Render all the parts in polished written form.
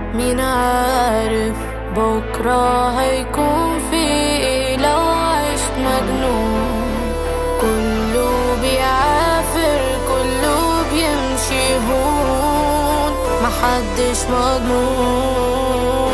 مين عارف بكرة هيكون في ايه لو عشت مجنون. كله بيعافر كله بيمشي هون، محدش مضمون.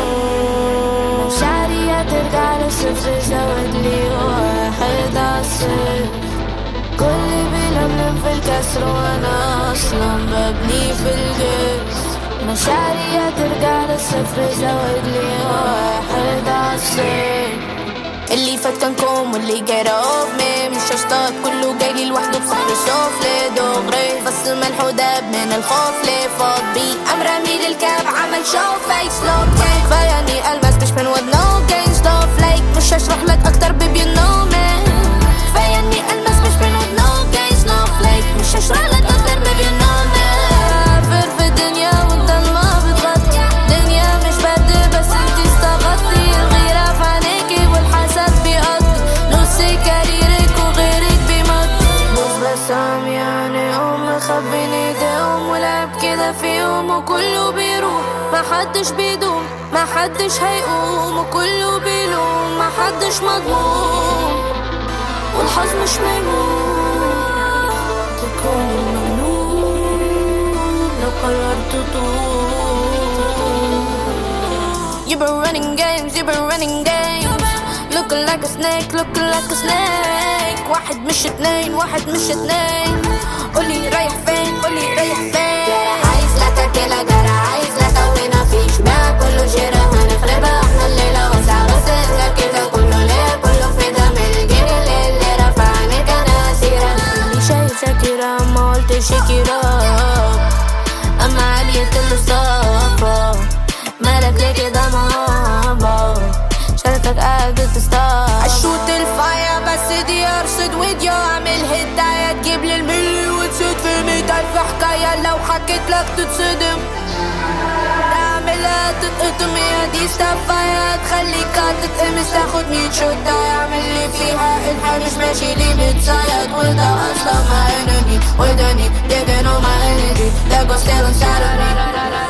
مشاعري هترجع لصفر، زود لي واحد عالصفر. كل بيلملم في الكسر وانا اصلا ببني في الجسر. مشاعري هترجع للصفر، زود لي واحد عالصفر. اللي فات كان كوم واللي جاي رقمي مش هشتاط، كله جايلي لوحده بصحر السفلي دغري. بس ملح وداب من الخوف ليه فاض بي قام رامي للكاب عمل شو فيس لوك. كفاياني المس مش من ود نو جين ستوف لايك. مش هشرح لك اكتر بيبي نو مان. كفاياني المس مش من ود نو جين ستوف لايك. مش هشرح لك اكتر بيبي نو مان. في الدنيا والضلمة بتغطي دنيا مش برد بس انتي استغطي. الغيرة في عينيكي والحسد بيقضي نصي كاريرك وغيرك بيمضي. بص بس عم يعني مخبين ايديهم ولعب كده فيهم وكله بيروح. محدش بيدوم محدش هيقوم وكله بيلوم محدش مضمون. والحظ مش ميمون تكون المجنون لو قررت تطول. You've been running games, you've been running games. Looking like a snake, looking like a snake. واحد مش اتنين واحد مش اتنين. قولي رايح فين قولي رايح فين. عايز لا تاكلها جرى عايز لا توينا فيش بقى كله شرا هنخربها احنا الليلة وسع غسلنا كده كله ليه كله في دم الجيل اللي رفعني كان اسيرة. اللي شايف شاكرة ما قلت شكرا اما علية الصفا. مالك ليه كده ماما شايفك قاعد بتستار. اشوت الفاير بس دي ارصد فيديو اعمل هداية تجيب لي الملي وتزيد في 100,000 حكاية. لو حكيت لك تتصدم اعملها تتقطم يا دي ستافاية. تخليك تتقمص تاخد 100 شوت اعمل لي فيها الحال مش ماشي لي متصيد. وده اصلا my enemy وداني digging on my energy that goes still inside of me.